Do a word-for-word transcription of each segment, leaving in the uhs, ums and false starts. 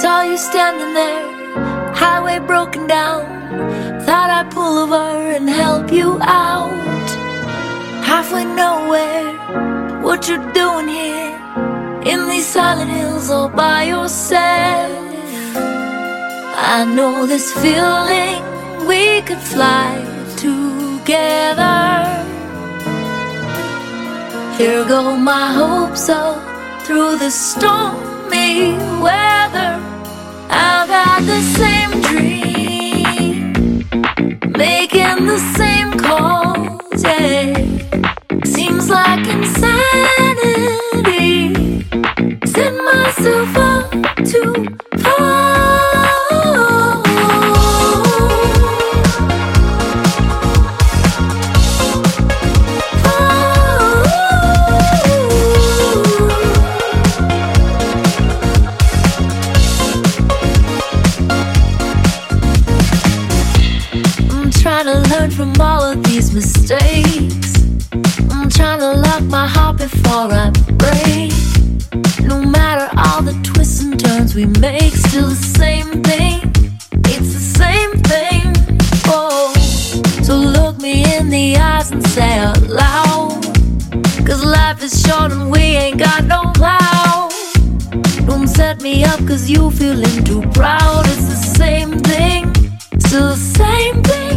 Saw you standing there, highway broken down. Thought I'd pull over and help you out. Halfway nowhere, what you doing here? In these silent hills all by yourself. I know this feeling, we could fly together. Here go my hopes up through the stormy weather. I've had the same dream, making the same calls, yeah. Seems like insanity, set myself up to fall. Trying to learn from all of these mistakes. I'm trying to lock my heart before I break. No matter all the twists and turns we make, still the same thing. It's the same thing. Oh, so look me in the eyes and say out loud, 'cause life is short and we ain't got no plow. Don't set me up 'cause you feeling too proud. It's the same thing, still the same thing.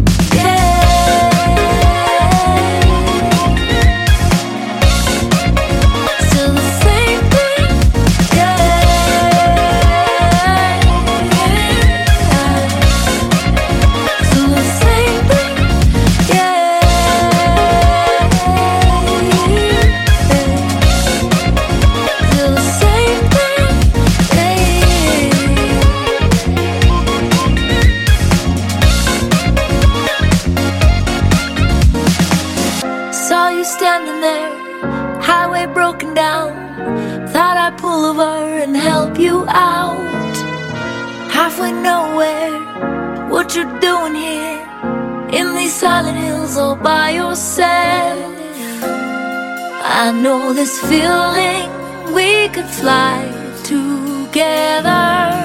Standing there, highway broken down. Thought I'd pull over and help you out. Halfway nowhere, what you doing here? In these silent hills all by yourself. I know this feeling, we could fly together.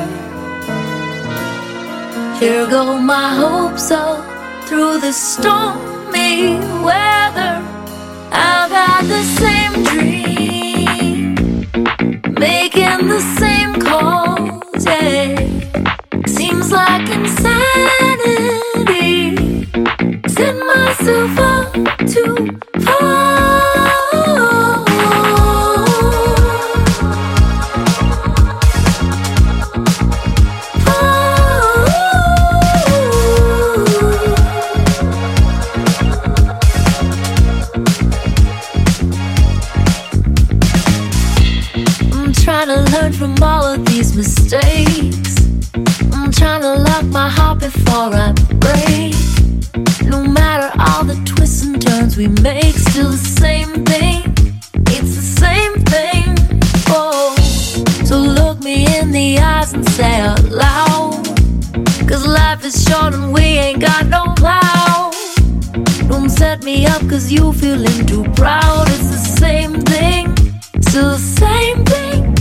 Here go my hopes up through the stormy weather. I've had the same dream, making the same calls, yeah. Seems like insanity, set myself up to fall. Trying to learn from all of these mistakes. I'm trying to lock my heart before I break. No matter all the twists and turns we make, still the same thing. It's the same thing. Oh, so look me in the eyes and say out loud, 'cause life is short and we ain't got no plow. Don't set me up 'cause you feeling too proud. It's the same thing, still the same thing.